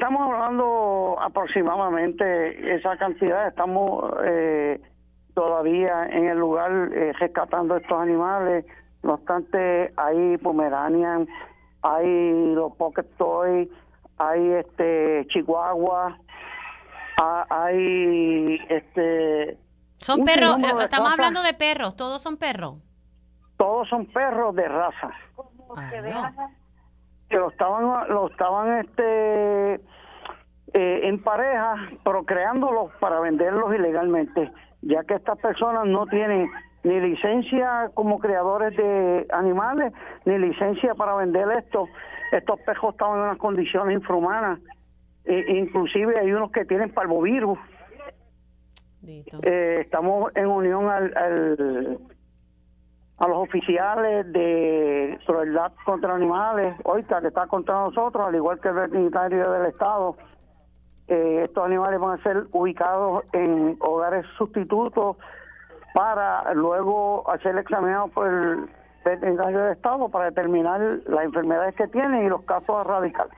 estamos hablando aproximadamente esa cantidad. Estamos todavía en el lugar rescatando estos animales. No obstante, hay Pomeranian, hay los Pocket Toy, hay Chihuahua, hay Son perros, estamos hablando de perros, todos son perros. Todos son perros de raza. Que lo estaban en pareja procreándolos para venderlos ilegalmente, ya que estas personas no tienen ni licencia como criadores de animales, ni licencia para vender estos perros. Estaban en unas condiciones infrahumanas, inclusive hay unos que tienen parvovirus. Estamos en unión a los oficiales de crueldad contra animales, OICA, que está contra nosotros, al igual que el veterinario del Estado. Estos animales van a ser ubicados en hogares sustitutos para luego ser examinados por el veterinario del Estado para determinar las enfermedades que tienen y los casos a erradicar.